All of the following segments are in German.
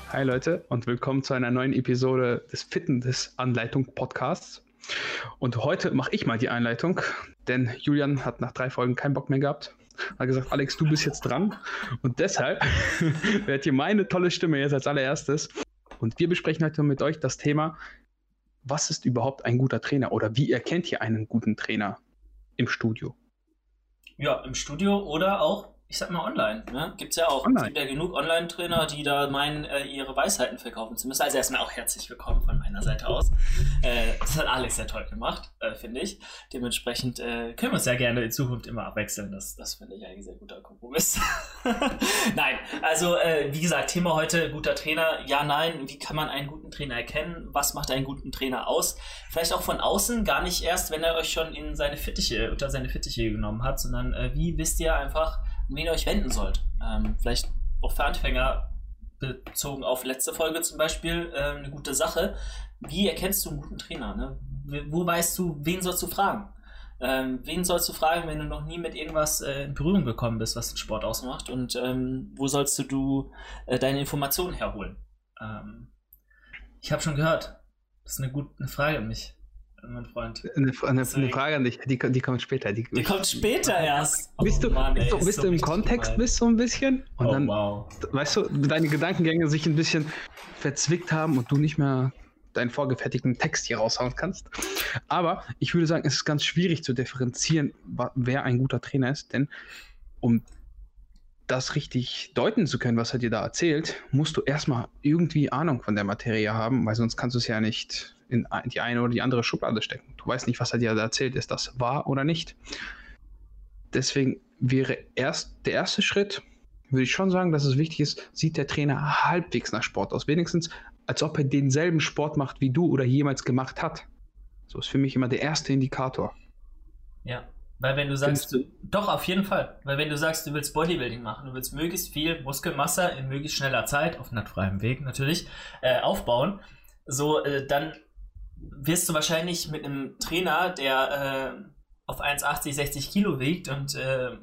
Hi Leute und willkommen zu einer neuen Episode des Fitness-Anleitung-Podcasts. Und heute mache ich mal die Einleitung, denn Julian hat nach 3 Folgen keinen Bock mehr gehabt. Hat gesagt, Alex, du bist jetzt dran. Und deshalb wird hier meine tolle Stimme jetzt als allererstes. Und wir besprechen heute mit euch das Thema, was ist überhaupt ein guter Trainer oder wie erkennt ihr einen guten Trainer im Studio? Ja, im Studio oder auch, ich sag mal, online. Ne? Gibt's ja auch. Es gibt ja genug Online-Trainer, die da meinen, ihre Weisheiten verkaufen zu müssen. Also erstmal auch herzlich willkommen von meiner Seite aus. Das hat Alex sehr toll gemacht, finde ich. Dementsprechend können wir uns ja gerne in Zukunft immer abwechseln. Das finde ich ein sehr guter Kompromiss. Nein, also wie gesagt, Thema heute, guter Trainer. Ja, nein, wie kann man einen guten Trainer erkennen? Was macht einen guten Trainer aus? Vielleicht auch von außen, gar nicht erst, wenn er euch schon in seine Fittiche, unter seine Fittiche genommen hat, sondern wie wisst ihr einfach, an wen ihr euch wenden sollt. Vielleicht auch für Anfänger bezogen auf letzte Folge zum Beispiel eine gute Sache. Wie erkennst du einen guten Trainer? Ne? Wo weißt du, wen sollst du fragen? Wen sollst du fragen, wenn du noch nie mit irgendwas in Berührung gekommen bist, was den Sport ausmacht? Und wo sollst du deine Informationen herholen? Ich habe schon gehört, das ist eine Frage an mich. Mein Freund. Eine Frage an dich, die kommt später. Die kommt später erst. Bist du im Kontext so ein bisschen? Und dann, weißt du, deine Gedankengänge sich ein bisschen verzwickt haben und du nicht mehr deinen vorgefertigten Text hier raushauen kannst. Aber ich würde sagen, es ist ganz schwierig zu differenzieren, wer ein guter Trainer ist, denn um das richtig deuten zu können, was er dir da erzählt, musst du erstmal irgendwie Ahnung von der Materie haben, weil sonst kannst du es ja nicht in die eine oder die andere Schublade stecken. Du weißt nicht, was er dir da erzählt, ist das wahr oder nicht. Deswegen wäre der erste Schritt, würde ich schon sagen, dass es wichtig ist, sieht der Trainer halbwegs nach Sport aus. Wenigstens, als ob er denselben Sport macht, wie du oder jemals gemacht hat. So ist für mich immer der erste Indikator. Ja. Weil wenn du sagst, doch, auf jeden Fall. Weil wenn du sagst, du willst Bodybuilding machen, du willst möglichst viel Muskelmasse in möglichst schneller Zeit, auf nachtfreiem Weg natürlich, aufbauen, so, dann wirst du wahrscheinlich mit einem Trainer, der auf 1,80, 60 Kilo wiegt und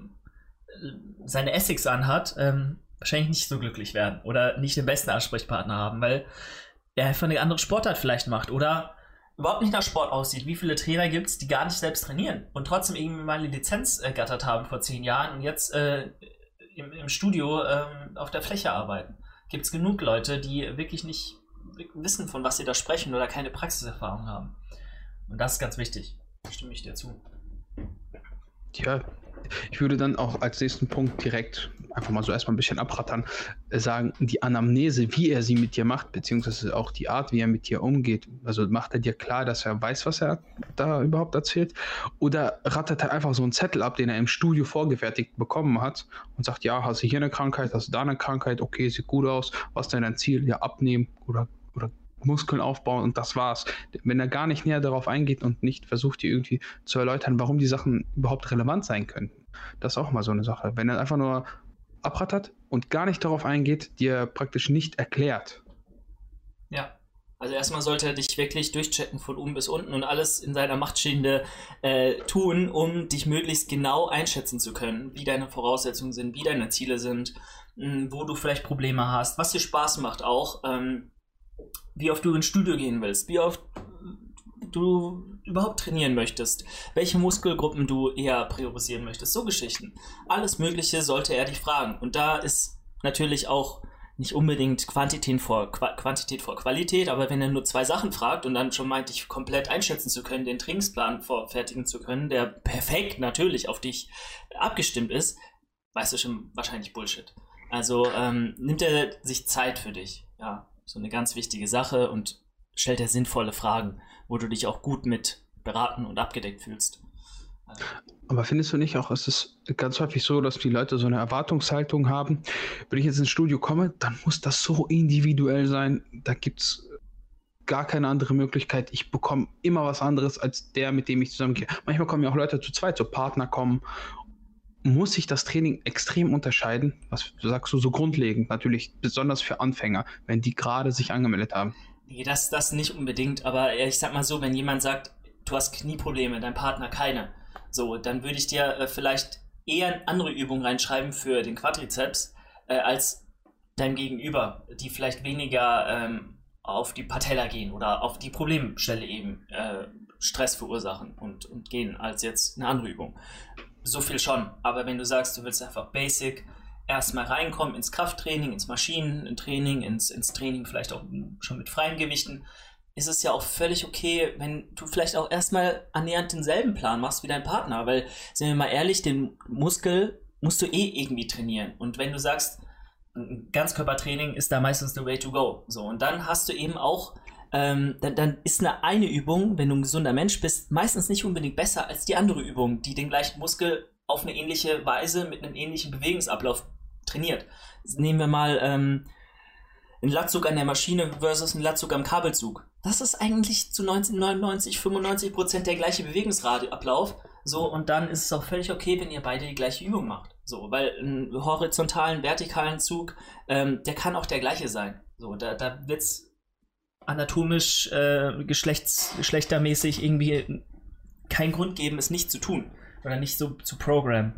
seine Essex anhat, wahrscheinlich nicht so glücklich werden oder nicht den besten Ansprechpartner haben, weil er einfach eine andere Sportart vielleicht macht oder überhaupt nicht nach Sport aussieht. Wie viele Trainer gibt es, die gar nicht selbst trainieren und trotzdem irgendwie mal eine Lizenz ergattert haben vor 10 Jahren und jetzt im Studio auf der Fläche arbeiten? Gibt es genug Leute, die wirklich nicht wissen, von was sie da sprechen oder keine Praxiserfahrung haben. Und das ist ganz wichtig. Da stimme ich dir zu. Ja, ich würde dann auch als nächsten Punkt direkt einfach mal so erstmal ein bisschen abrattern, sagen, die Anamnese, wie er sie mit dir macht, beziehungsweise auch die Art, wie er mit dir umgeht. Also macht er dir klar, dass er weiß, was er da überhaupt erzählt? Oder rattert er einfach so einen Zettel ab, den er im Studio vorgefertigt bekommen hat und sagt, ja, hast du hier eine Krankheit, hast du da eine Krankheit, okay, sieht gut aus, was ist denn dein Ziel? Ja, abnehmen oder Muskeln aufbauen und das war's. Wenn er gar nicht näher darauf eingeht und nicht versucht, dir irgendwie zu erläutern, warum die Sachen überhaupt relevant sein könnten. Das ist auch mal so eine Sache. Wenn er einfach nur abrattert und gar nicht darauf eingeht, dir praktisch nicht erklärt. Ja, also erstmal sollte er dich wirklich durchchecken von oben bis unten und alles in seiner Macht Stehende tun, um dich möglichst genau einschätzen zu können, wie deine Voraussetzungen sind, wie deine Ziele sind, wo du vielleicht Probleme hast, was dir Spaß macht auch, wie oft du ins Studio gehen willst, wie oft du überhaupt trainieren möchtest, welche Muskelgruppen du eher priorisieren möchtest, so Geschichten. Alles Mögliche sollte er dich fragen. Und da ist natürlich auch nicht unbedingt Quantität vor Qualität, aber wenn er nur 2 Sachen fragt und dann schon meint, dich komplett einschätzen zu können, den Trainingsplan vorfertigen zu können, der perfekt natürlich auf dich abgestimmt ist, weißt du schon wahrscheinlich Bullshit. Also nimmt er sich Zeit für dich, ja. So eine ganz wichtige Sache und stellt dir sinnvolle Fragen, wo du dich auch gut mit beraten und abgedeckt fühlst. Aber findest du nicht auch, es ist ganz häufig so, dass die Leute so eine Erwartungshaltung haben, wenn ich jetzt ins Studio komme, dann muss das so individuell sein, da gibt es gar keine andere Möglichkeit, ich bekomme immer was anderes als der, mit dem ich zusammengehe. Manchmal kommen ja auch Leute zu zweit, so Partner kommen. Muss sich das Training extrem unterscheiden? Was sagst du so grundlegend? Natürlich, besonders für Anfänger, wenn die gerade sich angemeldet haben. Nee, das nicht unbedingt, aber ich sag mal so, wenn jemand sagt, du hast Knieprobleme, dein Partner keine, so, dann würde ich dir vielleicht eher andere Übungen reinschreiben für den Quadrizeps, als deinem Gegenüber, die vielleicht weniger auf die Patella gehen oder auf die Problemstelle eben Stress verursachen und gehen, als jetzt eine andere Übung. So viel schon. Aber wenn du sagst, du willst einfach basic erstmal reinkommen ins Krafttraining, ins Maschinentraining, ins Training vielleicht auch schon mit freien Gewichten, ist es ja auch völlig okay, wenn du vielleicht auch erstmal annähernd denselben Plan machst wie dein Partner, weil, sind wir mal ehrlich, den Muskel musst du irgendwie trainieren. Und wenn du sagst, Ganzkörpertraining ist da meistens the way to go. So, und dann hast du eben auch, dann ist eine Übung, wenn du ein gesunder Mensch bist, meistens nicht unbedingt besser als die andere Übung, die den gleichen Muskel auf eine ähnliche Weise mit einem ähnlichen Bewegungsablauf trainiert. Nehmen wir mal einen Latzug an der Maschine versus einen Latzug am Kabelzug. Das ist eigentlich zu 95% der gleiche Bewegungsablauf. So, und dann ist es auch völlig okay, wenn ihr beide die gleiche Übung macht. So, weil einen horizontalen, vertikalen Zug, der kann auch der gleiche sein. So, da wird es anatomisch, geschlechtermäßig irgendwie keinen Grund geben, es nicht zu tun. Oder nicht so zu programmen.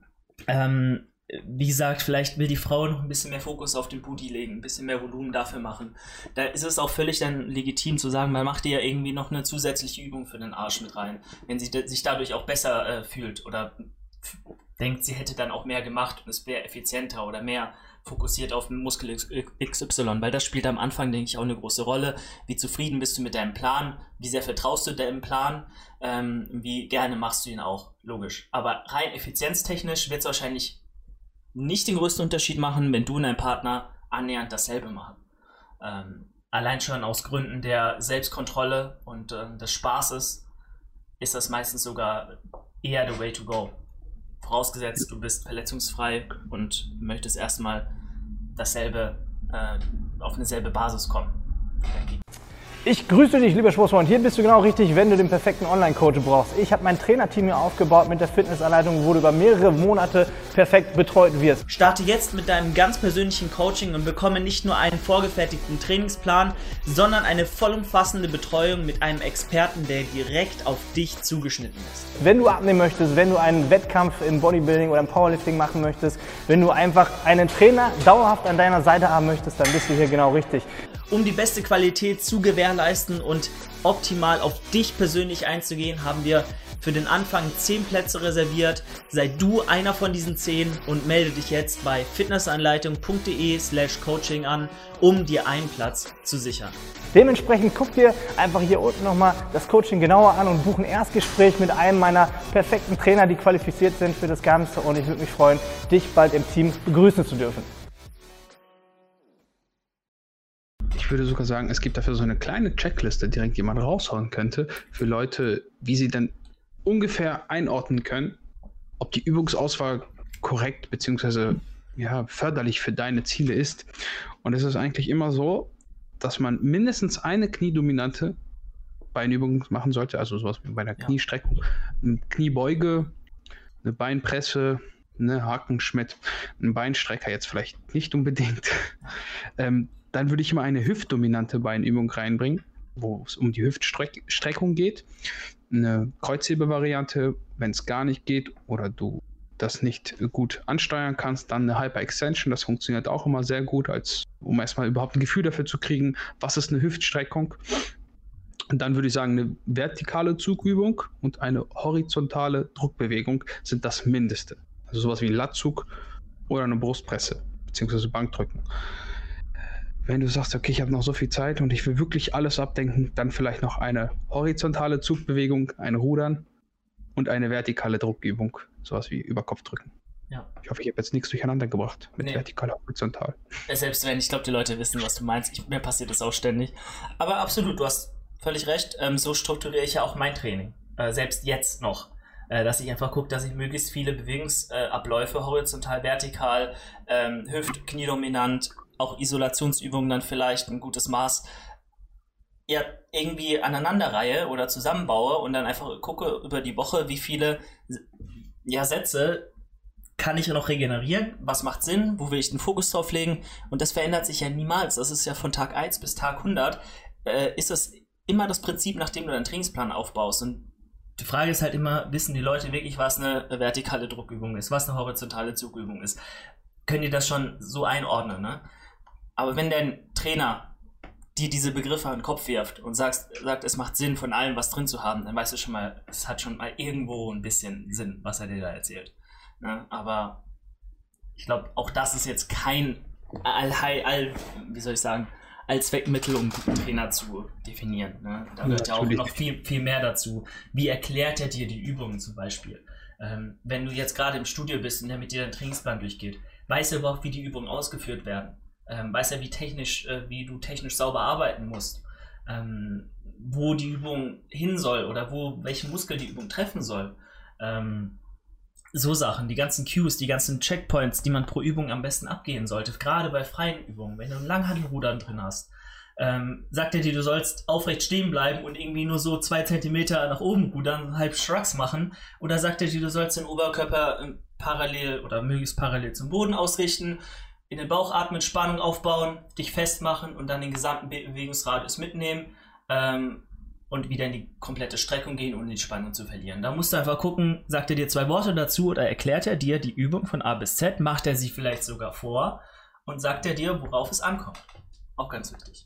Wie gesagt, vielleicht will die Frau noch ein bisschen mehr Fokus auf den Booty legen, ein bisschen mehr Volumen dafür machen. Da ist es auch völlig dann legitim zu sagen, man macht ihr ja irgendwie noch eine zusätzliche Übung für den Arsch mit rein, wenn sie sich dadurch auch besser fühlt oder denkt, sie hätte dann auch mehr gemacht und es wäre effizienter oder mehr fokussiert auf den Muskel XY, weil das spielt am Anfang, denke ich, auch eine große Rolle. Wie zufrieden bist du mit deinem Plan? Wie sehr vertraust du deinem Plan? Wie gerne machst du ihn auch? Logisch. Aber rein effizienztechnisch wird es wahrscheinlich nicht den größten Unterschied machen, wenn du und dein Partner annähernd dasselbe machen. Allein schon aus Gründen der Selbstkontrolle und des Spaßes ist das meistens sogar eher the way to go. Vorausgesetzt, du bist verletzungsfrei und möchtest erstmal dasselbe, auf eine selbe Basis kommen. Ich grüße dich, lieber Sportsfreund. Hier bist du genau richtig, wenn du den perfekten Online-Coach brauchst. Ich habe mein Trainerteam hier aufgebaut mit der Fitnessanleitung, wo du über mehrere Monate perfekt betreut wirst. Starte jetzt mit deinem ganz persönlichen Coaching und bekomme nicht nur einen vorgefertigten Trainingsplan, sondern eine vollumfassende Betreuung mit einem Experten, der direkt auf dich zugeschnitten ist. Wenn du abnehmen möchtest, wenn du einen Wettkampf im Bodybuilding oder im Powerlifting machen möchtest, wenn du einfach einen Trainer dauerhaft an deiner Seite haben möchtest, dann bist du hier genau richtig. Um die beste Qualität zu gewährleisten und optimal auf dich persönlich einzugehen, haben wir für den Anfang 10 Plätze reserviert. Sei du einer von diesen 10 und melde dich jetzt bei fitnessanleitung.de/coaching an, um dir einen Platz zu sichern. Dementsprechend guck dir einfach hier unten nochmal das Coaching genauer an und buch ein Erstgespräch mit einem meiner perfekten Trainer, die qualifiziert sind für das Ganze, und ich würde mich freuen, dich bald im Team begrüßen zu dürfen. Ich würde sogar sagen, es gibt dafür so eine kleine Checkliste, die direkt jemand raushauen könnte, für Leute, wie sie dann ungefähr einordnen können, ob die Übungsauswahl korrekt bzw. förderlich für deine Ziele ist. Und es ist eigentlich immer so, dass man mindestens eine kniedominante Beinübung machen sollte, also sowas wie bei einer Kniestreckung, eine Kniebeuge, eine Beinpresse, eine Hakenschmidt, ein Beinstrecker jetzt vielleicht nicht unbedingt. Dann würde ich immer eine hüftdominante Beinübung reinbringen, wo es um die Hüftstreckung geht. Eine Kreuzhebevariante, wenn es gar nicht geht oder du das nicht gut ansteuern kannst, dann eine Hyper-Extension. Das funktioniert auch immer sehr gut, um erstmal überhaupt ein Gefühl dafür zu kriegen, was ist eine Hüftstreckung. Und dann würde ich sagen, eine vertikale Zugübung und eine horizontale Druckbewegung sind das Mindeste. Also sowas wie ein Latzug oder eine Brustpresse bzw. Bankdrücken. Wenn du sagst, okay, ich habe noch so viel Zeit und ich will wirklich alles abdenken, dann vielleicht noch eine horizontale Zugbewegung, ein Rudern und eine vertikale Druckübung, sowas wie Überkopfdrücken. Ja. Ich hoffe, ich habe jetzt nichts durcheinander gebracht mit vertikal, horizontal. Selbst wenn, ich glaube, die Leute wissen, was du meinst. Mir passiert das auch ständig. Aber absolut, du hast völlig recht. So strukturiere ich ja auch mein Training. Selbst jetzt noch. Dass ich einfach gucke, dass ich möglichst viele Bewegungsabläufe, horizontal, vertikal, Hüft-, Kniedominant, auch Isolationsübungen dann vielleicht ein gutes Maß irgendwie aneinanderreihe oder zusammenbaue und dann einfach gucke über die Woche, wie viele Sätze kann ich noch regenerieren, was macht Sinn, wo will ich den Fokus drauf legen, und das verändert sich ja niemals. Das ist ja von Tag 1 bis Tag 100 ist das immer das Prinzip, nachdem du deinen Trainingsplan aufbaust. Und die Frage ist halt immer, wissen die Leute wirklich, was eine vertikale Druckübung ist, was eine horizontale Zugübung ist? Können die das schon so einordnen, ne? Aber wenn dein Trainer dir diese Begriffe an den Kopf wirft und sagt, es macht Sinn, von allem was drin zu haben, dann weißt du schon mal, es hat schon mal irgendwo ein bisschen Sinn, was er dir da erzählt. Ne? Aber ich glaube, auch das ist jetzt kein Allzweckmittel, um guten Trainer zu definieren. Ne? Da gehört ja auch noch viel, viel mehr dazu. Wie erklärt er dir die Übungen zum Beispiel? Wenn du jetzt gerade im Studio bist und der mit dir deinen Trainingsplan durchgeht, weiß er überhaupt, wie die Übungen ausgeführt werden? Weiß er, wie du technisch sauber arbeiten musst? Wo die Übung hin soll oder welchen Muskel die Übung treffen soll? So Sachen, die ganzen Cues, die ganzen Checkpoints, die man pro Übung am besten abgehen sollte, gerade bei freien Übungen, wenn du ein Langhantelrudern drin hast, sagt er dir, du sollst aufrecht stehen bleiben und irgendwie nur so 2 Zentimeter nach oben rudern, halb Shrugs machen, oder sagt er dir, du sollst den Oberkörper parallel oder möglichst parallel zum Boden ausrichten, in den Bauch atmen, Spannung aufbauen, dich festmachen und dann den gesamten Bewegungsradius mitnehmen, und wieder in die komplette Streckung gehen, ohne die Spannung zu verlieren. Da musst du einfach gucken, sagt er dir 2 Worte dazu oder erklärt er dir die Übung von A bis Z, macht er sie vielleicht sogar vor und sagt er dir, worauf es ankommt. Auch ganz wichtig.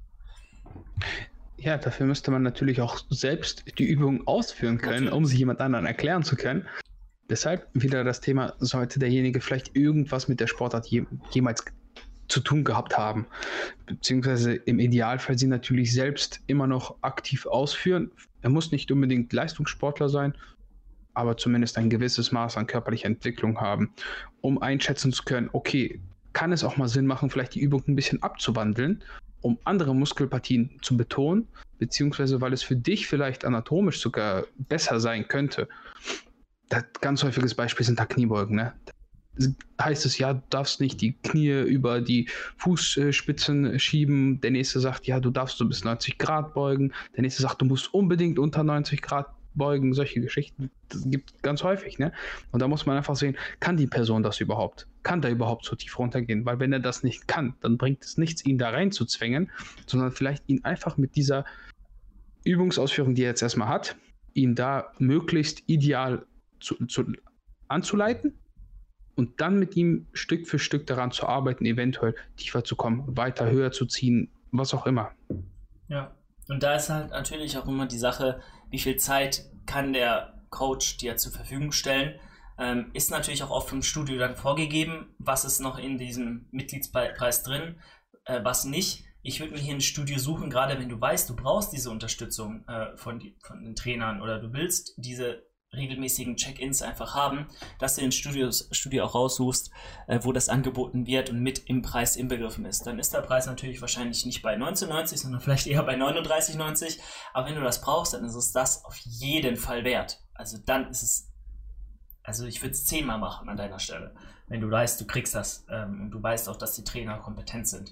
Ja, dafür müsste man natürlich auch selbst die Übung ausführen können, um sie jemand anderen erklären zu können. Deshalb wieder das Thema, sollte derjenige vielleicht irgendwas mit der Sportart jemals zu tun gehabt haben, beziehungsweise im Idealfall sie natürlich selbst immer noch aktiv ausführen. Er muss nicht unbedingt Leistungssportler sein, aber zumindest ein gewisses Maß an körperlicher Entwicklung haben, um einschätzen zu können, okay, kann es auch mal Sinn machen, vielleicht die Übung ein bisschen abzuwandeln, um andere Muskelpartien zu betonen, beziehungsweise weil es für dich vielleicht anatomisch sogar besser sein könnte. Das ganz häufiges Beispiel sind da Kniebeugen, ne? Heißt es, ja, du darfst nicht die Knie über die Fußspitzen schieben. Der nächste sagt, ja, du darfst so bis 90 Grad beugen. Der nächste sagt, du musst unbedingt unter 90 Grad beugen. Solche Geschichten, das gibt es ganz häufig, ne? Und da muss man einfach sehen, kann die Person das überhaupt? Kann der überhaupt so tief runtergehen? Weil wenn er das nicht kann, dann bringt es nichts, ihn da rein zu zwängen, sondern vielleicht ihn einfach mit dieser Übungsausführung, die er jetzt erstmal hat, ihn da möglichst ideal anzuleiten. Und dann mit ihm Stück für Stück daran zu arbeiten, eventuell tiefer zu kommen, weiter höher zu ziehen, was auch immer. Ja, und da ist halt natürlich auch immer die Sache, wie viel Zeit kann der Coach dir zur Verfügung stellen. Ist natürlich auch oft vom Studio dann vorgegeben, was ist noch in diesem Mitgliedspreis drin, was nicht. Ich würde mir hier ein Studio suchen, gerade wenn du weißt, du brauchst diese Unterstützung von den Trainern oder du willst diese regelmäßigen Check-ins einfach haben, dass du den Studio auch raussuchst, wo das angeboten wird und mit im Preis inbegriffen ist. Dann ist der Preis natürlich wahrscheinlich nicht bei 19,90, sondern vielleicht eher bei 39,90. Aber wenn du das brauchst, dann ist es das auf jeden Fall wert. Also dann ist es, ich würde es 10-mal machen an deiner Stelle, wenn du weißt, du kriegst das und du weißt auch, dass die Trainer kompetent sind.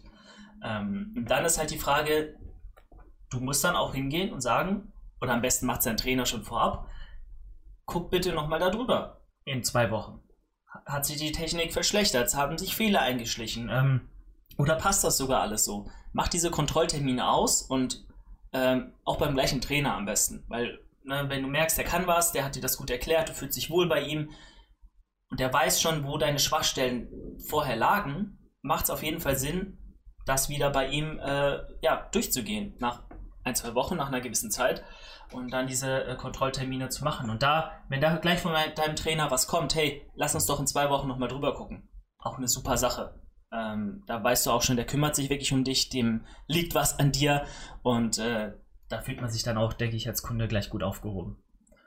Und dann ist halt die Frage, du musst dann auch hingehen und sagen, oder am besten macht es dein Trainer schon vorab, guck bitte nochmal da drüber in 2 Wochen. Hat sich die Technik verschlechtert? Haben sich Fehler eingeschlichen? Oder passt das sogar alles so? Mach diese Kontrolltermine aus und auch beim gleichen Trainer am besten. Weil, wenn du merkst, der kann was, der hat dir das gut erklärt, du fühlst dich wohl bei ihm und der weiß schon, wo deine Schwachstellen vorher lagen, macht es auf jeden Fall Sinn, das wieder bei ihm durchzugehen. Nach 1-2 Wochen, nach einer gewissen Zeit. Und dann diese Kontrolltermine zu machen. Und wenn da gleich von deinem Trainer was kommt, hey, lass uns doch in 2 Wochen nochmal drüber gucken. Auch eine super Sache. Da weißt du auch schon, der kümmert sich wirklich um dich, dem liegt was an dir. Und da fühlt man sich dann auch, denke ich, als Kunde gleich gut aufgehoben.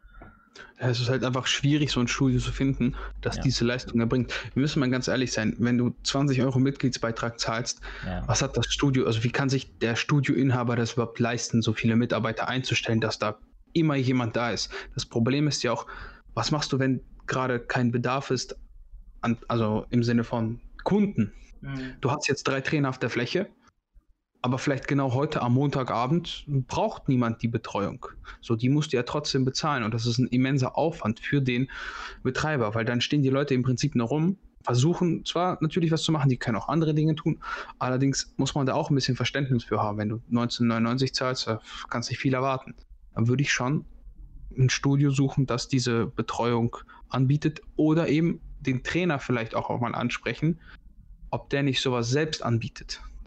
Ja, es ist halt einfach schwierig, so ein Studio zu finden, das diese Leistung erbringt. Wir müssen mal ganz ehrlich sein, wenn du 20 € Mitgliedsbeitrag zahlst, was hat das Studio, also wie kann sich der Studioinhaber das überhaupt leisten, so viele Mitarbeiter einzustellen, dass da immer jemand da ist? Das Problem ist ja auch, was machst du, wenn gerade kein Bedarf ist, also im Sinne von Kunden? Du hast jetzt 3 Trainer auf der Fläche, aber vielleicht genau heute am Montagabend braucht niemand die Betreuung. So, die musst du ja trotzdem bezahlen und das ist ein immenser Aufwand für den Betreiber, weil dann stehen die Leute im Prinzip nur rum, versuchen zwar natürlich was zu machen, die können auch andere Dinge tun, allerdings muss man da auch ein bisschen Verständnis für haben. Wenn du 19,99 zahlst, kannst du nicht viel erwarten. Dann würde ich schon ein Studio suchen, das diese Betreuung anbietet oder eben den Trainer vielleicht auch mal ansprechen, ob der nicht sowas selbst anbietet.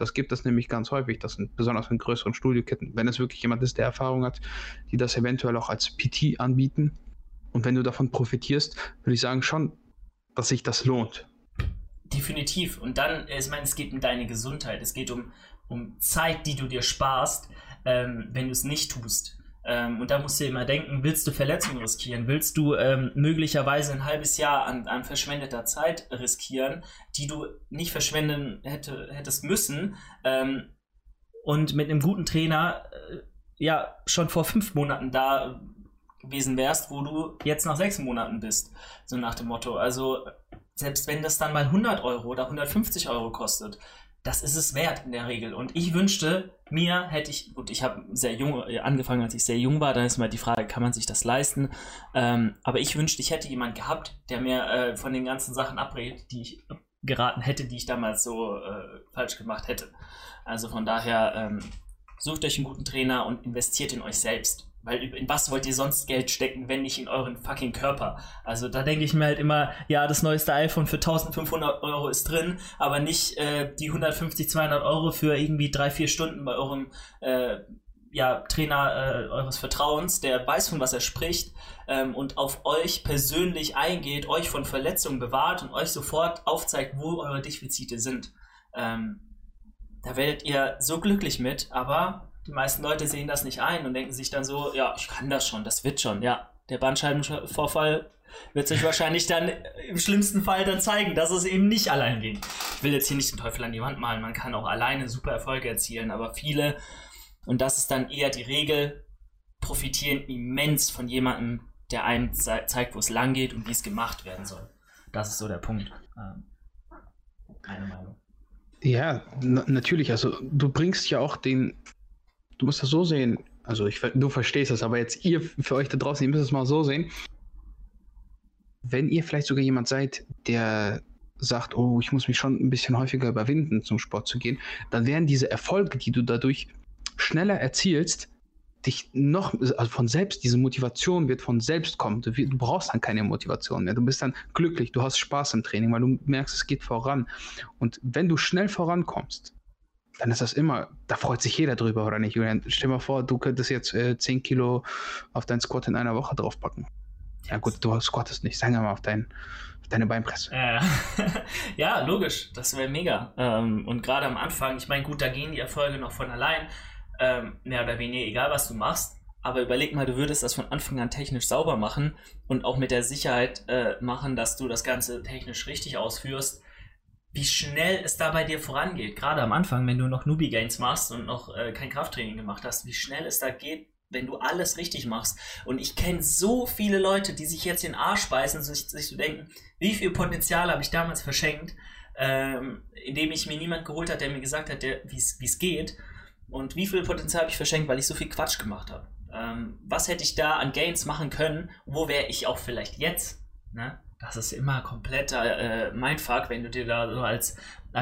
Das gibt es nämlich ganz häufig, das sind besonders in größeren Studioketten, wenn es wirklich jemand ist, der Erfahrung hat, die das eventuell auch als PT anbieten. Und wenn du davon profitierst, würde ich sagen schon, dass sich das lohnt. Definitiv. Und dann, ich meine, es geht um deine Gesundheit. Es geht um Zeit, die du dir sparst, wenn du es nicht tust. Und da musst du immer denken, willst du Verletzungen riskieren? Willst du möglicherweise ein halbes Jahr an verschwendeter Zeit riskieren, die du nicht verschwenden hättest müssen, und mit einem guten Trainer schon vor 5 Monaten da gewesen wärst, wo du jetzt nach 6 Monaten bist. So nach dem Motto. Also selbst wenn das dann mal 100 Euro oder 150 Euro kostet, das ist es wert in der Regel. Und ich wünschte, ich habe sehr jung angefangen, als ich sehr jung war, dann ist mal die Frage, kann man sich das leisten? Aber ich wünschte, ich hätte jemanden gehabt, der mir von den ganzen Sachen abrät, die ich geraten hätte, die ich damals so falsch gemacht hätte. Also von daher, sucht euch einen guten Trainer und investiert in euch selbst. Weil in was wollt ihr sonst Geld stecken, wenn nicht in euren fucking Körper? Also da denke ich mir halt immer, ja, das neueste iPhone für 1500 Euro ist drin, aber nicht die 150, 200 Euro für irgendwie 3-4 Stunden bei eurem Trainer eures Vertrauens, der weiß, von was er spricht, und auf euch persönlich eingeht, euch von Verletzungen bewahrt und euch sofort aufzeigt, wo eure Defizite sind. Da werdet ihr so glücklich mit, aber die meisten Leute sehen das nicht ein und denken sich dann so, ja, ich kann das schon, das wird schon. Ja, der Bandscheibenvorfall wird sich wahrscheinlich dann im schlimmsten Fall dann zeigen, dass es eben nicht allein ging. Ich will jetzt hier nicht den Teufel an die Wand malen, man kann auch alleine super Erfolge erzielen, aber viele, und das ist dann eher die Regel, profitieren immens von jemandem, der einem zeigt, wo es lang geht und wie es gemacht werden soll. Das ist so der Punkt. Meine Meinung. Ja, natürlich, also du bringst ja auch du musst das so sehen, also du verstehst das, aber jetzt für euch da draußen, ihr müsst es mal so sehen, wenn ihr vielleicht sogar jemand seid, der sagt, oh, ich muss mich schon ein bisschen häufiger überwinden, zum Sport zu gehen, dann werden diese Erfolge, die du dadurch schneller erzielst, von selbst, diese Motivation wird von selbst kommen. Du brauchst dann keine Motivation mehr. Du bist dann glücklich, du hast Spaß im Training, weil du merkst, es geht voran. Und wenn du schnell vorankommst, dann ist das immer, da freut sich jeder drüber, oder nicht, Julian? Stell dir mal vor, du könntest jetzt 10 Kilo auf deinen Squat in einer Woche draufpacken. Ja gut, du squattest nicht, sagen wir mal auf deine Beinpresse. Ja, logisch, das wäre mega. Und gerade am Anfang, ich meine, gut, da gehen die Erfolge noch von allein, mehr oder weniger, egal was du machst, aber überleg mal, du würdest das von Anfang an technisch sauber machen und auch mit der Sicherheit machen, dass du das Ganze technisch richtig ausführst, wie schnell es da bei dir vorangeht. Gerade am Anfang, wenn du noch Newbie-Gains machst und noch kein Krafttraining gemacht hast, wie schnell es da geht, wenn du alles richtig machst. Und ich kenne so viele Leute, die sich jetzt den Arsch beißen und sich so denken, wie viel Potenzial habe ich damals verschenkt, indem ich mir niemand geholt hat, der mir gesagt hat, wie es geht. Und wie viel Potenzial habe ich verschenkt, weil ich so viel Quatsch gemacht habe. Was hätte ich da an Gains machen können? Wo wäre ich auch vielleicht jetzt? Ne? Das ist immer kompletter Mindfuck, wenn du dir da so als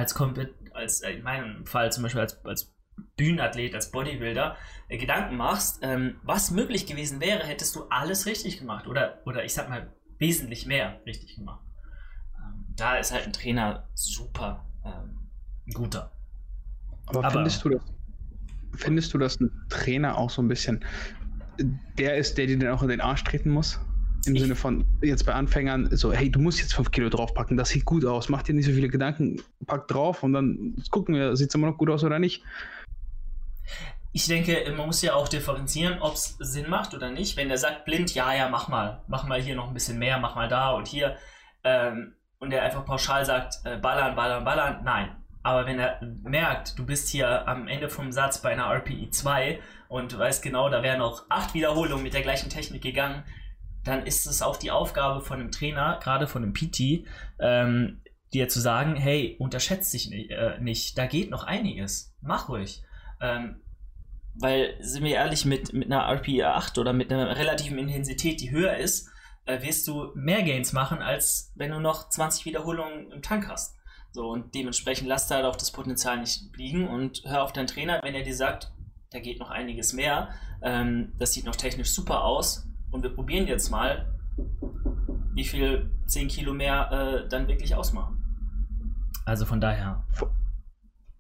in meinem Fall zum Beispiel als Bühnenathlet, als Bodybuilder Gedanken machst, was möglich gewesen wäre, hättest du alles richtig gemacht oder ich sag mal wesentlich mehr richtig gemacht. Da ist halt ein Trainer super guter. Aber findest du, dass ein Trainer auch so ein bisschen der ist, der dir dann auch in den Arsch treten muss? Im Sinne von, jetzt bei Anfängern, so, hey, du musst jetzt 5 Kilo draufpacken, das sieht gut aus, mach dir nicht so viele Gedanken, pack drauf und dann gucken wir, sieht es immer noch gut aus oder nicht? Ich denke, man muss ja auch differenzieren, ob es Sinn macht oder nicht. Wenn der sagt blind, ja, mach mal hier noch ein bisschen mehr, mach mal da und hier, und der einfach pauschal sagt, ballern, nein. Aber wenn er merkt, du bist hier am Ende vom Satz bei einer RPE 2 und du weißt genau, da wären noch 8 Wiederholungen mit der gleichen Technik gegangen, dann ist es auch die Aufgabe von einem Trainer, gerade von einem PT, dir zu sagen, hey, unterschätzt dich nicht, da geht noch einiges, mach ruhig. Weil, sind wir ehrlich, mit einer RPE 8 oder mit einer relativen Intensität, die höher ist, wirst du mehr Gains machen, als wenn du noch 20 Wiederholungen im Tank hast. So, und dementsprechend lass da halt auch das Potenzial nicht liegen und hör auf deinen Trainer, wenn er dir sagt, da geht noch einiges mehr, das sieht noch technisch super aus und wir probieren jetzt mal, wie viel 10 Kilo mehr dann wirklich ausmachen. Also von daher.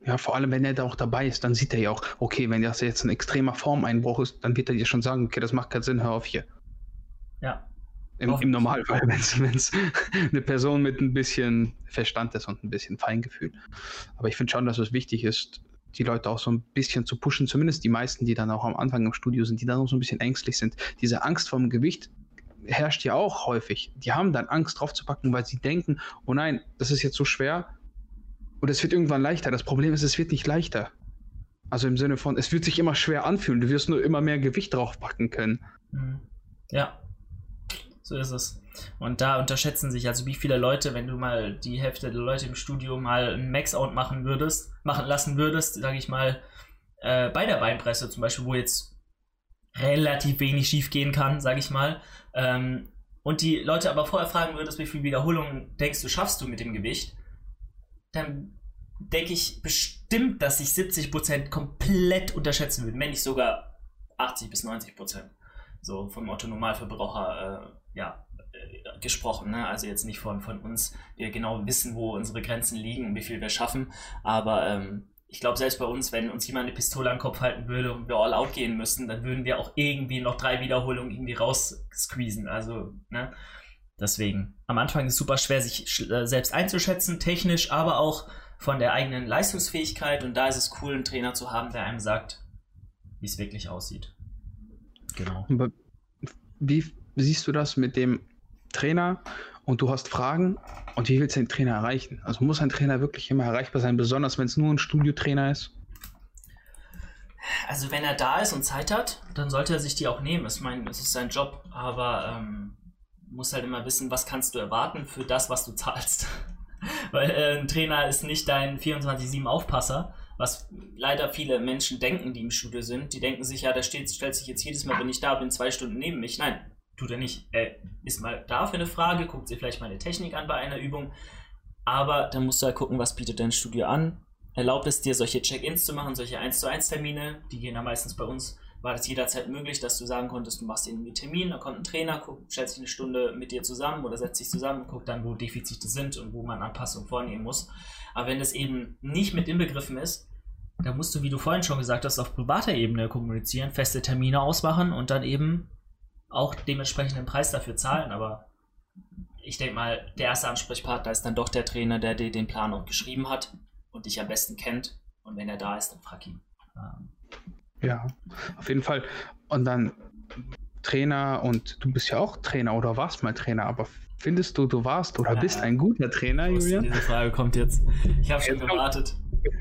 Ja, vor allem, wenn er da auch dabei ist, dann sieht er ja auch, okay, wenn das jetzt ein extremer Formeinbruch ist, dann wird er dir schon sagen, okay, das macht keinen Sinn, hör auf hier. Ja. Im Normalfall, wenn es eine Person mit ein bisschen Verstand ist und ein bisschen Feingefühl. Aber ich finde schon, dass es wichtig ist, die Leute auch so ein bisschen zu pushen, zumindest die meisten, die dann auch am Anfang im Studio sind, die dann auch so ein bisschen ängstlich sind. Diese Angst vorm Gewicht herrscht ja auch häufig. Die haben dann Angst draufzupacken, weil sie denken, oh nein, das ist jetzt so schwer und es wird irgendwann leichter. Das Problem ist, es wird nicht leichter. Also im Sinne von, es wird sich immer schwer anfühlen. Du wirst nur immer mehr Gewicht draufpacken können. Ja, so ist es. Und da unterschätzen sich, also wie viele Leute, wenn du mal die Hälfte der Leute im Studio mal ein Max-Out machen lassen würdest, sage ich mal, bei der Beinpresse zum Beispiel, wo jetzt relativ wenig schief gehen kann, sage ich mal, und die Leute aber vorher fragen würdest, wie viele Wiederholungen denkst du, schaffst du mit dem Gewicht, dann denke ich bestimmt, dass sich 70% komplett unterschätzen würden, wenn nicht sogar 80-90%. So vom Otto-Normalverbraucher gesprochen, ne? Also jetzt nicht von uns, wir genau wissen, wo unsere Grenzen liegen und wie viel wir schaffen, aber ich glaube, selbst bei uns, wenn uns jemand eine Pistole an den Kopf halten würde und wir all out gehen müssten, dann würden wir auch irgendwie noch 3 Wiederholungen irgendwie raussqueezen, also, ne? Deswegen, am Anfang ist es super schwer, sich selbst einzuschätzen, technisch, aber auch von der eigenen Leistungsfähigkeit, und da ist es cool, einen Trainer zu haben, der einem sagt, wie es wirklich aussieht. Genau. Aber wie siehst du das mit dem Trainer und du hast Fragen und wie willst du den Trainer erreichen? Also muss ein Trainer wirklich immer erreichbar sein, besonders wenn es nur ein Studiotrainer ist? Also wenn er da ist und Zeit hat, dann sollte er sich die auch nehmen. Ich meine, es ist sein Job, aber muss halt immer wissen, was kannst du erwarten für das, was du zahlst. Weil ein Trainer ist nicht dein 24/7 Aufpasser, was leider viele Menschen denken, die im Studio sind. Die denken sich, ja, der stellt sich jetzt jedes Mal, wenn ich da bin, 2 Stunden neben mich. Nein, tut er nicht. Er ist mal da für eine Frage, guckt sich vielleicht mal eine Technik an bei einer Übung, aber dann musst du halt gucken, was bietet dein Studio an. Erlaubt es dir, solche Check-ins zu machen, solche 1:1 Termine, die gehen ja meistens bei uns, war das jederzeit möglich, dass du sagen konntest, du machst irgendwie einen Termin, da kommt ein Trainer, stellt sich eine Stunde mit dir zusammen oder setzt sich zusammen und guckt dann, wo Defizite sind und wo man Anpassungen vornehmen muss. Aber wenn das eben nicht mit inbegriffen ist, dann musst du, wie du vorhin schon gesagt hast, auf privater Ebene kommunizieren, feste Termine ausmachen und dann eben auch dementsprechend den Preis dafür zahlen. Aber ich denke mal, der erste Ansprechpartner ist dann doch der Trainer, der dir den Plan auch geschrieben hat und dich am besten kennt. Und wenn er da ist, dann frag ihn. Ja, auf jeden Fall. Und dann Trainer, und du bist ja auch Trainer oder warst mal Trainer, aber findest du, du warst oder bist ein guter Trainer, Julian? Diese Frage kommt jetzt. Ich habe schon gewartet.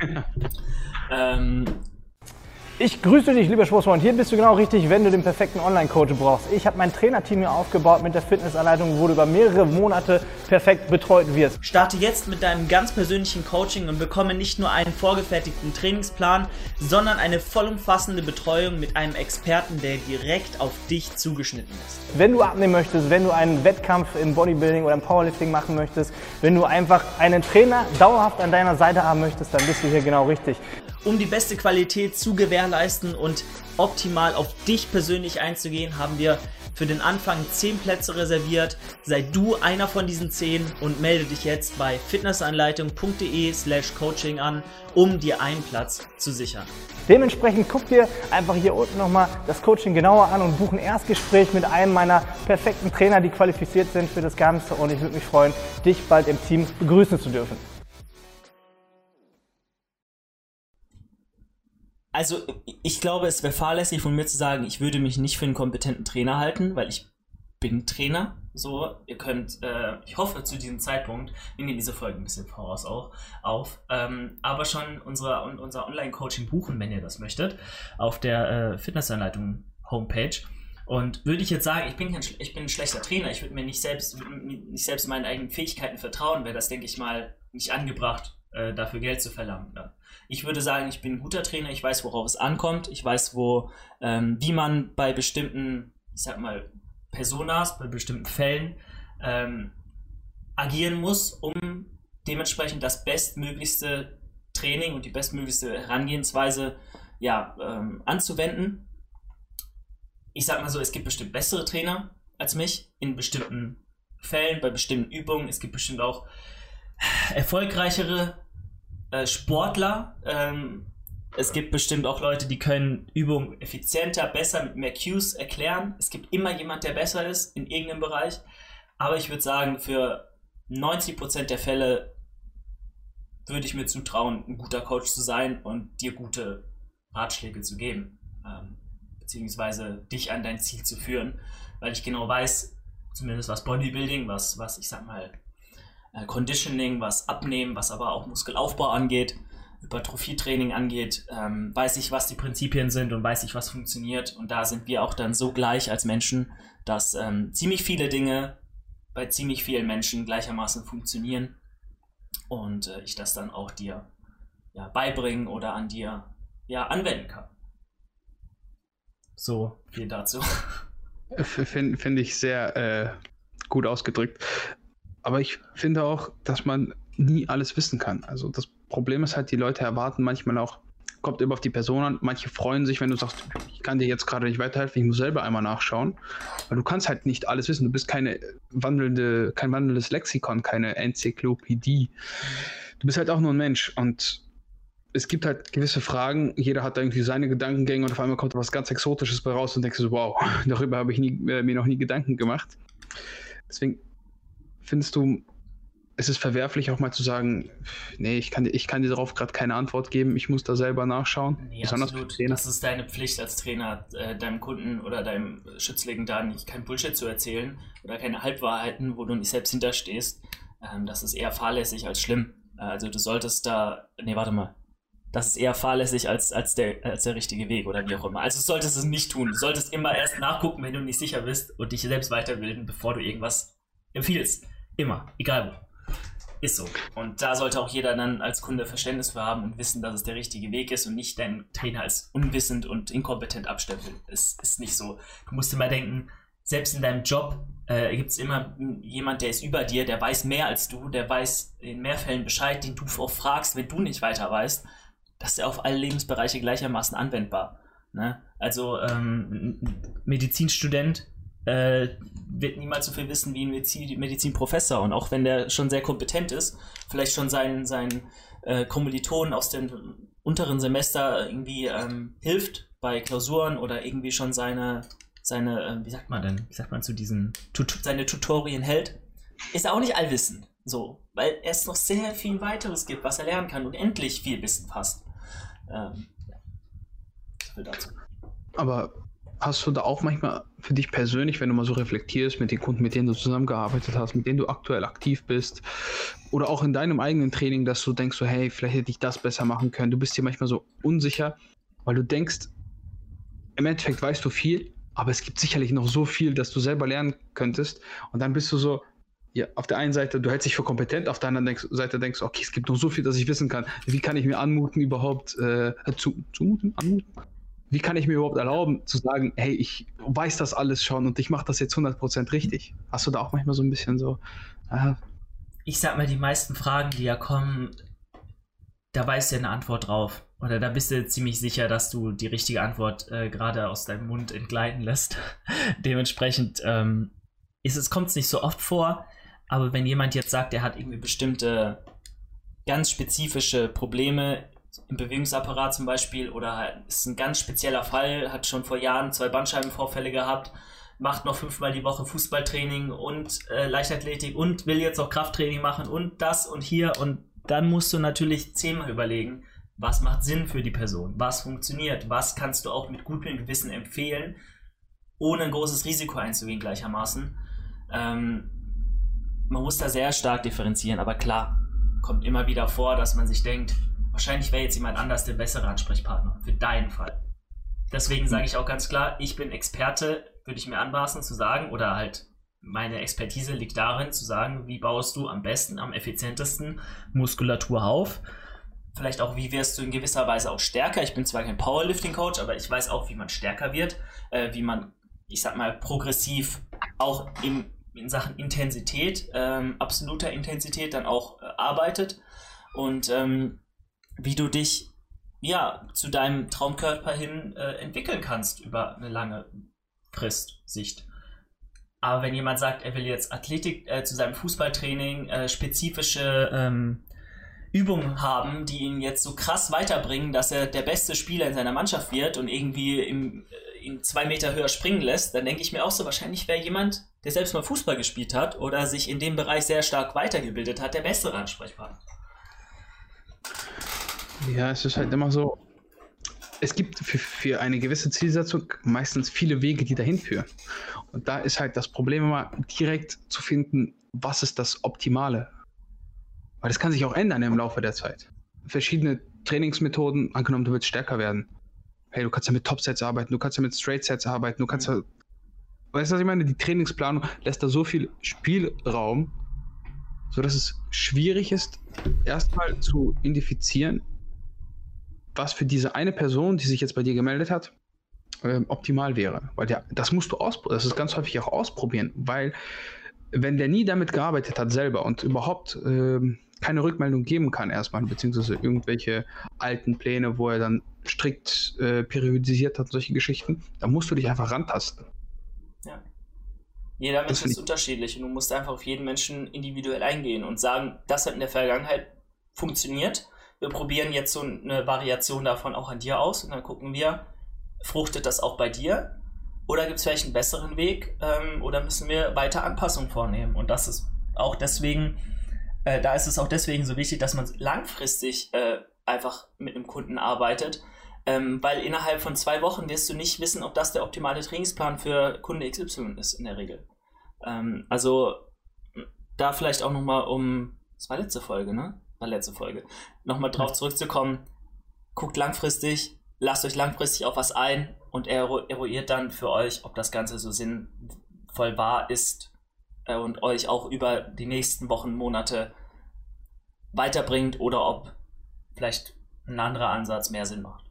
Ich grüße dich, lieber Sportsfreund. Hier bist du genau richtig, wenn du den perfekten Online-Coach brauchst. Ich habe mein Trainerteam hier aufgebaut mit der Fitnessanleitung, wo du über mehrere Monate perfekt betreut wirst. Starte jetzt mit deinem ganz persönlichen Coaching und bekomme nicht nur einen vorgefertigten Trainingsplan, sondern eine vollumfassende Betreuung mit einem Experten, der direkt auf dich zugeschnitten ist. Wenn du abnehmen möchtest, wenn du einen Wettkampf im Bodybuilding oder im Powerlifting machen möchtest, wenn du einfach einen Trainer dauerhaft an deiner Seite haben möchtest, dann bist du hier genau richtig. Um die beste Qualität zu gewährleisten und optimal auf dich persönlich einzugehen, haben wir für den Anfang 10 Plätze reserviert. Sei du einer von diesen 10 und melde dich jetzt bei fitnessanleitung.de/coaching an, um dir einen Platz zu sichern. Dementsprechend guck dir einfach hier unten nochmal das Coaching genauer an und buch ein Erstgespräch mit einem meiner perfekten Trainer, die qualifiziert sind für das Ganze, und ich würde mich freuen, dich bald im Team begrüßen zu dürfen. Also ich glaube, es wäre fahrlässig von mir zu sagen, ich würde mich nicht für einen kompetenten Trainer halten, weil ich bin Trainer. So, ihr könnt, ich hoffe zu diesem Zeitpunkt, wir nehmen diese Folge ein bisschen voraus auch auf, aber schon unser Online-Coaching buchen, wenn ihr das möchtet, auf der Fitnessanleitung Homepage. Und würde ich jetzt sagen, ich bin ein schlechter Trainer, ich würde mir nicht selbst meinen eigenen Fähigkeiten vertrauen, wäre das, denke ich mal, nicht angebracht, dafür Geld zu verlangen. Ja. Ich würde sagen, ich bin ein guter Trainer, ich weiß, worauf es ankommt, ich weiß, wie man bei bestimmten, ich sag mal, Personas, bei bestimmten Fällen agieren muss, um dementsprechend das bestmöglichste Training und die bestmöglichste Herangehensweise anzuwenden. Ich sag mal so, es gibt bestimmt bessere Trainer als mich in bestimmten Fällen, bei bestimmten Übungen. Es gibt bestimmt auch erfolgreichere Sportler. Es gibt bestimmt auch Leute, die können Übungen effizienter, besser, mit mehr Cues erklären. Es gibt immer jemand, der besser ist in irgendeinem Bereich. Aber ich würde sagen, für 90% der Fälle würde ich mir zutrauen, ein guter Coach zu sein und dir gute Ratschläge zu geben. Beziehungsweise dich an dein Ziel zu führen. Weil ich genau weiß, zumindest was Bodybuilding, was ich sag mal, Conditioning, was Abnehmen, was aber auch Muskelaufbau angeht, Hypertrophietraining angeht, weiß ich, was die Prinzipien sind und weiß ich, was funktioniert. Und da sind wir auch dann so gleich als Menschen, dass ziemlich viele Dinge bei ziemlich vielen Menschen gleichermaßen funktionieren und ich das dann auch dir beibringen oder an dir anwenden kann. So, viel dazu. Finde ich sehr gut ausgedrückt. Aber ich finde auch, dass man nie alles wissen kann. Also das Problem ist halt, die Leute erwarten manchmal auch, kommt immer auf die Person an, manche freuen sich, wenn du sagst, ich kann dir jetzt gerade nicht weiterhelfen, ich muss selber einmal nachschauen. Weil du kannst halt nicht alles wissen, du bist kein wandelndes Lexikon, keine Enzyklopädie. Du bist halt auch nur ein Mensch und es gibt halt gewisse Fragen, jeder hat irgendwie seine Gedankengänge und auf einmal kommt was ganz Exotisches bei raus und denkst du so, wow, darüber habe ich mir noch nie Gedanken gemacht. Deswegen findest du, es ist verwerflich auch mal zu sagen, nee, ich kann dir darauf gerade keine Antwort geben, ich muss da selber nachschauen. Nee, absolut. Das ist deine Pflicht als Trainer, deinem Kunden oder deinem Schützling da nicht kein Bullshit zu erzählen oder keine Halbwahrheiten, wo du nicht selbst hinterstehst. Das ist eher fahrlässig als schlimm. Also du solltest das ist eher fahrlässig als der richtige Weg oder wie auch immer. Also du solltest es nicht tun. Du solltest immer erst nachgucken, wenn du nicht sicher bist und dich selbst weiterbilden, bevor du irgendwas empfiehlst. Immer, egal wo. Ist so. Und da sollte auch jeder dann als Kunde Verständnis für haben und wissen, dass es der richtige Weg ist und nicht deinen Trainer als unwissend und inkompetent abstempeln. Es ist nicht so. Du musst immer denken, selbst in deinem Job gibt es immer jemand, der ist über dir, der weiß mehr als du, der weiß in mehr Fällen Bescheid, den du auch fragst, wenn du nicht weiter weißt. Das ist ja auf alle Lebensbereiche gleichermaßen anwendbar. Ne? Also ein Medizinstudent wird niemals so viel wissen wie ein Medizinprofessor. Und auch wenn der schon sehr kompetent ist, vielleicht schon seinen Kommilitonen aus den unteren Semester irgendwie hilft bei Klausuren oder irgendwie schon seine wie sagt man zu diesen, seine Tutorien hält, ist auch nicht allwissend. So, weil es noch sehr viel weiteres gibt, was er lernen kann und endlich viel Wissen fast. So viel dazu. Aber hast du da auch manchmal für dich persönlich, wenn du mal so reflektierst mit den Kunden, mit denen du zusammengearbeitet hast, mit denen du aktuell aktiv bist oder auch in deinem eigenen Training, dass du denkst so, hey, vielleicht hätte ich das besser machen können. Du bist dir manchmal so unsicher, weil du denkst, im Endeffekt weißt du viel, aber es gibt sicherlich noch so viel, dass du selber lernen könntest und dann bist du so, ja, auf der einen Seite, du hältst dich für kompetent, auf der anderen Seite denkst du, okay, es gibt noch so viel, dass ich wissen kann. Wie kann ich mir anmuten, überhaupt anmuten? Wie kann ich mir überhaupt erlauben, zu sagen, hey, ich weiß das alles schon und ich mache das jetzt 100% richtig? Hast du da auch manchmal so ein bisschen so... Ich sag mal, die meisten Fragen, die ja kommen, da weißt du ja eine Antwort drauf. Oder da bist du ziemlich sicher, dass du die richtige Antwort gerade aus deinem Mund entgleiten lässt. Dementsprechend kommt es nicht so oft vor, aber wenn jemand jetzt sagt, er hat irgendwie bestimmte ganz spezifische Probleme im Bewegungsapparat zum Beispiel oder ist ein ganz spezieller Fall, hat schon vor Jahren 2 Bandscheibenvorfälle gehabt, macht noch 5-mal die Woche Fußballtraining und Leichtathletik und will jetzt auch Krafttraining machen und das und hier und dann musst du natürlich 10-mal überlegen, was macht Sinn für die Person, was funktioniert, was kannst du auch mit gutem Gewissen empfehlen, ohne ein großes Risiko einzugehen gleichermaßen. Man muss da sehr stark differenzieren, aber klar, kommt immer wieder vor, dass man sich denkt, wahrscheinlich wäre jetzt jemand anders der bessere Ansprechpartner für deinen Fall. Deswegen sage ich auch ganz klar, ich bin Experte, würde ich mir anmaßen zu sagen, oder halt meine Expertise liegt darin zu sagen, wie baust du am besten, am effizientesten Muskulatur auf. Vielleicht auch, wie wirst du in gewisser Weise auch stärker. Ich bin zwar kein Powerlifting-Coach, aber ich weiß auch, wie man stärker wird, wie man, ich sag mal, progressiv auch in Sachen Intensität, absoluter Intensität dann auch arbeitet und wie du dich zu deinem Traumkörper hin entwickeln kannst über eine lange Fristsicht. Aber wenn jemand sagt, er will jetzt Athletik zu seinem Fußballtraining spezifische Übungen haben, die ihn jetzt so krass weiterbringen, dass er der beste Spieler in seiner Mannschaft wird und irgendwie ihn 2 Meter höher springen lässt, dann denke ich mir auch so, wahrscheinlich wäre jemand, der selbst mal Fußball gespielt hat oder sich in dem Bereich sehr stark weitergebildet hat, der bessere Ansprechpartner. Ja, es ist halt immer so, es gibt für eine gewisse Zielsetzung meistens viele Wege, die dahin führen. Und da ist halt das Problem immer direkt zu finden, was ist das Optimale? Weil das kann sich auch ändern im Laufe der Zeit. Verschiedene Trainingsmethoden, angenommen, du willst stärker werden. Hey, du kannst ja mit Topsets arbeiten, du kannst ja mit Straight-Sets arbeiten, du kannst ja... Weißt du, was ich meine? Die Trainingsplanung lässt da so viel Spielraum, sodass es schwierig ist, erstmal zu identifizieren, was für diese eine Person, die sich jetzt bei dir gemeldet hat, optimal wäre. Weil das musst du ausprobieren. Das ist ganz häufig auch ausprobieren, weil wenn der nie damit gearbeitet hat selber und überhaupt keine Rückmeldung geben kann erstmal, beziehungsweise irgendwelche alten Pläne, wo er dann strikt periodisiert hat, solche Geschichten, dann musst du dich einfach rantasten. Ja. Jeder Mensch ist unterschiedlich und du musst einfach auf jeden Menschen individuell eingehen und sagen, das hat in der Vergangenheit funktioniert. Wir probieren jetzt so eine Variation davon auch an dir aus und dann gucken wir, fruchtet das auch bei dir? Oder gibt es vielleicht einen besseren Weg? Oder müssen wir weiter Anpassungen vornehmen? Und das ist auch deswegen, da ist es auch deswegen so wichtig, dass man langfristig einfach mit einem Kunden arbeitet, weil innerhalb von 2 Wochen wirst du nicht wissen, ob das der optimale Trainingsplan für Kunde XY ist in der Regel. Also da vielleicht auch nochmal das war letzte Folge, ne? Nochmal drauf zurückzukommen, guckt langfristig, lasst euch langfristig auf was ein und eruiert dann für euch, ob das Ganze so sinnvoll wahr ist und euch auch über die nächsten Wochen, Monate weiterbringt oder ob vielleicht ein anderer Ansatz mehr Sinn macht.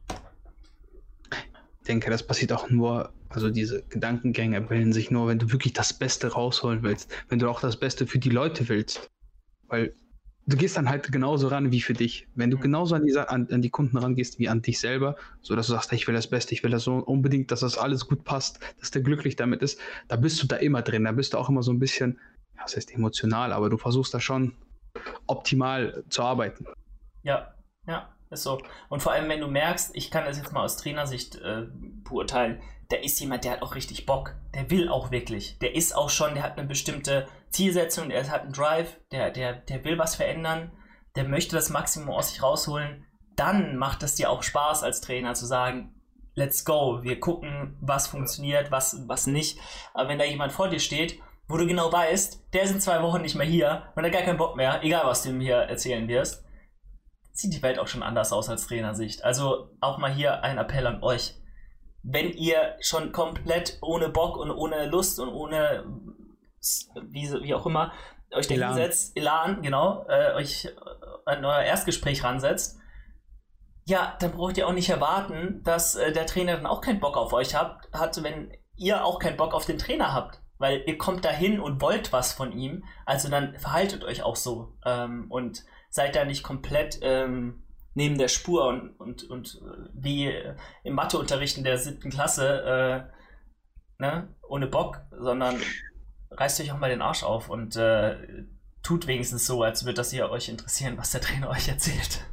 Ich denke, das passiert auch nur, also diese Gedankengänge bilden sich nur, wenn du wirklich das Beste rausholen willst, wenn du auch das Beste für die Leute willst, weil du gehst dann halt genauso ran wie für dich. Wenn du genauso an die Kunden rangehst wie an dich selber, so dass du sagst, ich will das Beste, ich will das so unbedingt, dass das alles gut passt, dass der glücklich damit ist, da bist du da immer drin. Da bist du auch immer so ein bisschen, das heißt emotional, aber du versuchst da schon optimal zu arbeiten. Ja, ist so. Und vor allem, wenn du merkst, ich kann das jetzt mal aus Trainersicht beurteilen, da ist jemand, der hat auch richtig Bock. Der will auch wirklich. Der ist auch schon, der hat eine bestimmte Zielsetzung, der hat einen Drive, der will was verändern, der möchte das Maximum aus sich rausholen. Dann macht es dir auch Spaß als Trainer zu sagen, let's go, wir gucken, was funktioniert, was nicht. Aber wenn da jemand vor dir steht, wo du genau weißt, der ist in 2 Wochen nicht mehr hier und hat gar keinen Bock mehr, egal was du ihm hier erzählen wirst, sieht die Welt auch schon anders aus als Trainersicht. Also auch mal hier ein Appell an euch. Wenn ihr schon komplett ohne Bock und ohne Lust und ohne wie auch immer euch da hinsetzt, Elan, genau, euch an euer Erstgespräch ransetzt, ja, dann braucht ihr auch nicht erwarten, dass der Trainer dann auch keinen Bock auf euch hat, wenn ihr auch keinen Bock auf den Trainer habt. Weil ihr kommt dahin und wollt was von ihm, also dann verhaltet euch auch so und seid da nicht komplett neben der Spur und wie im Matheunterricht in der 7. Klasse ohne Bock, sondern reißt euch auch mal den Arsch auf und tut wenigstens so, als würde das hier euch interessieren, was der Trainer euch erzählt.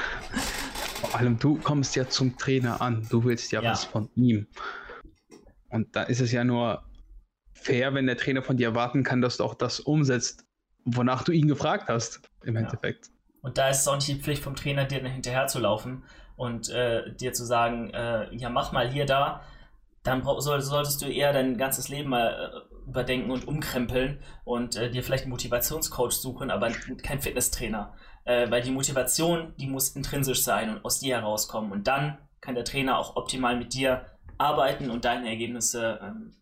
Vor allem, du kommst ja zum Trainer an, du willst ja was von ihm. Und da ist es ja nur fair, wenn der Trainer von dir erwarten kann, dass du auch das umsetzt, wonach du ihn gefragt hast, im Endeffekt. Und da ist es auch nicht die Pflicht vom Trainer, dir hinterher zu laufen und dir zu sagen, ja, mach mal hier, da. Dann solltest du eher dein ganzes Leben mal überdenken und umkrempeln und dir vielleicht einen Motivationscoach suchen, aber kein Fitnesstrainer. Weil die Motivation, die muss intrinsisch sein und aus dir herauskommen. Und dann kann der Trainer auch optimal mit dir arbeiten und deine Ergebnisse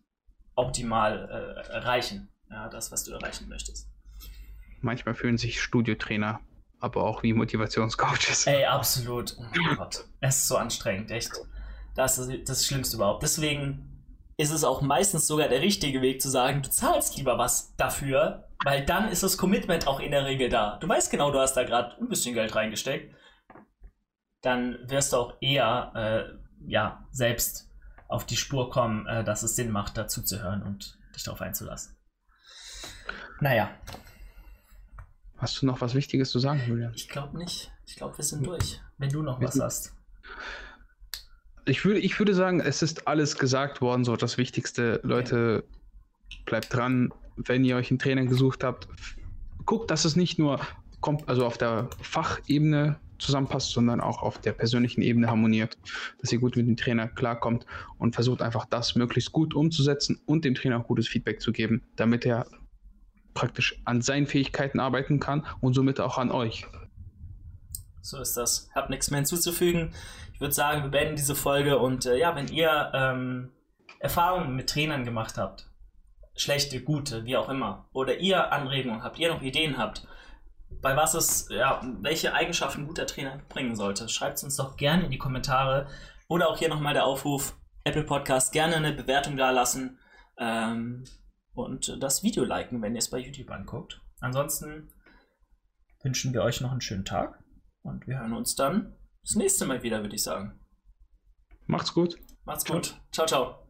optimal erreichen. Ja, das, was du erreichen möchtest. Manchmal fühlen sich Studiotrainer aber auch wie Motivationscoaches. Ey, absolut. Oh mein Gott. Es ist so anstrengend, echt. Das ist das Schlimmste überhaupt. Deswegen ist es auch meistens sogar der richtige Weg zu sagen, du zahlst lieber was dafür, weil dann ist das Commitment auch in der Regel da. Du weißt genau, du hast da gerade ein bisschen Geld reingesteckt. Dann wirst du auch eher selbst auf die Spur kommen, dass es Sinn macht, dazu zu hören und dich darauf einzulassen. Naja. Hast du noch was Wichtiges zu sagen, Julian? Ich glaube nicht. Ich glaube, wir sind durch. Wenn du noch was hast. Ich würde sagen, es ist alles gesagt worden, so das Wichtigste. Leute, bleibt dran. Wenn ihr euch einen Trainer gesucht habt, guckt, dass es nicht nur also auf der Fachebene zusammenpasst, sondern auch auf der persönlichen Ebene harmoniert, dass ihr gut mit dem Trainer klarkommt und versucht einfach das möglichst gut umzusetzen und dem Trainer auch gutes Feedback zu geben, damit er praktisch an seinen Fähigkeiten arbeiten kann und somit auch an euch. So ist das. Hab nichts mehr hinzuzufügen. Ich würde sagen, wir beenden diese Folge und wenn ihr Erfahrungen mit Trainern gemacht habt, schlechte, gute, wie auch immer, oder ihr Anregungen habt, ihr noch Ideen habt, bei was es, welche Eigenschaften ein guter Trainer bringen sollte, schreibt es uns doch gerne in die Kommentare oder auch hier nochmal der Aufruf, Apple Podcast, gerne eine Bewertung dalassen und das Video liken, wenn ihr es bei YouTube anguckt. Ansonsten wünschen wir euch noch einen schönen Tag und wir hören uns dann das nächste Mal wieder, würde ich sagen. Macht's gut. Macht's gut. Ciao, ciao.